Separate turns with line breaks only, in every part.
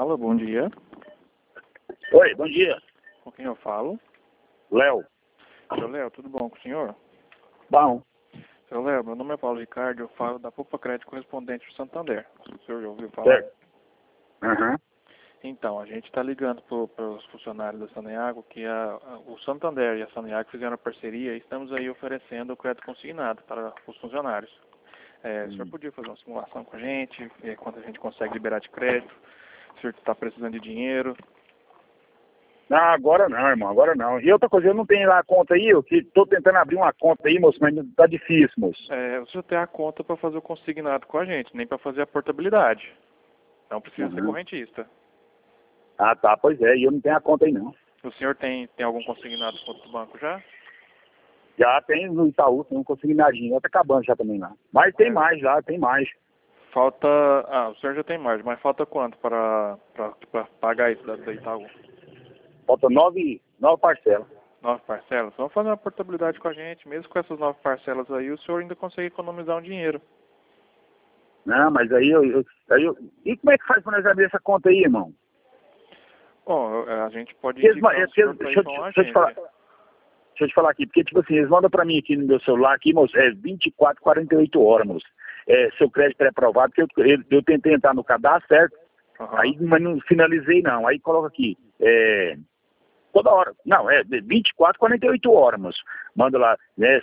fala? Bom dia.
Oi, bom dia.
Com quem eu falo?
Léo.
Seu Léo, tudo bom com o senhor?
Bom.
Seu Léo, meu nome é Paulo Ricardo, eu falo da Poupa Crédito Correspondente do Santander. O senhor já ouviu falar?
Certo. Aham.
Então, a gente está ligando para os funcionários da Saneago que o Santander e a Saneago fizeram a parceria e estamos aí oferecendo o crédito consignado para os funcionários. O senhor podia fazer uma simulação com a gente, ver quanto a gente consegue liberar de crédito, se o senhor está precisando de dinheiro.
Não, agora não, irmão, agora não. E outra coisa, eu não tenho lá a conta aí, eu que tô tentando abrir uma conta aí, moço, mas tá difícil, moço.
O senhor tem a conta para fazer o consignado com a gente, nem para fazer a portabilidade. Não precisa ser correntista.
Ah, tá, pois é, e eu não tenho a conta aí não.
O senhor tem algum consignado com outro banco já?
Já tem no Itaú, tem um consignadinho, já tá acabando já também lá. Mas tem mais lá, tem mais.
Falta... o senhor já tem mais, mas falta quanto para pagar isso da Itaú?
Falta nove parcelas.
9 parcelas? Vamos fazer uma portabilidade com a gente. Mesmo com essas 9 parcelas aí, o senhor ainda consegue economizar um dinheiro.
Não, mas aí eu... E como é que faz pra nós abrir essa conta aí, irmão?
Bom, a gente pode
Deixa
indicar o senhor para ir com a agência.
Deixa eu te falar aqui, porque, tipo assim, eles mandam pra mim aqui no meu celular, aqui, moço, 24, 48 horas, moço. Seu crédito é aprovado, porque eu tentei entrar no cadastro, certo? Aí, mas não finalizei, não. Aí coloca aqui, toda hora. Não, 24, 48 horas, moço. Manda lá, né,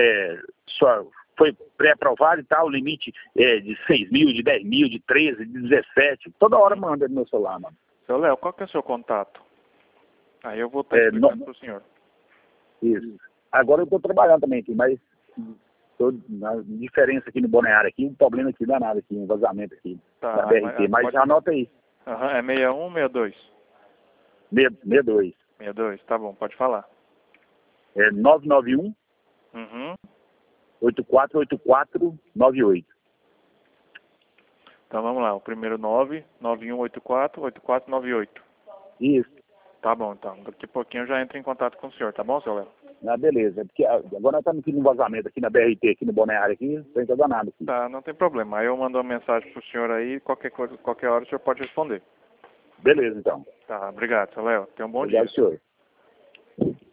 foi pré-aprovado e tal, limite de 6 mil, de 10 mil, de 13, de 17. Toda hora manda no meu celular, mano.
Seu Léo, qual que é o seu contato? Aí eu vou estar explicando para o senhor.
Isso. Agora eu estou trabalhando também aqui, mas tô na diferença aqui no Balneário aqui, um problema aqui danado aqui, um vazamento aqui da BRT, mas anota aí.
É 61 ou 62?
62.
62, tá bom, pode falar.
991 848498.
Então vamos lá, o primeiro 991848498.
Isso.
Tá bom, então. Daqui a pouquinho eu já entro em contato com o senhor, tá bom, seu Léo?
Ah, beleza. Porque agora nós estamos aqui no vazamento aqui na BRT, aqui no Balneário aqui, não tem coisa nada aqui.
Tá, não tem problema. Aí eu mando uma mensagem pro senhor aí, qualquer hora o senhor pode responder.
Beleza, então.
Tá, obrigado, seu Léo. Tenha um bom dia.
Obrigado, senhor.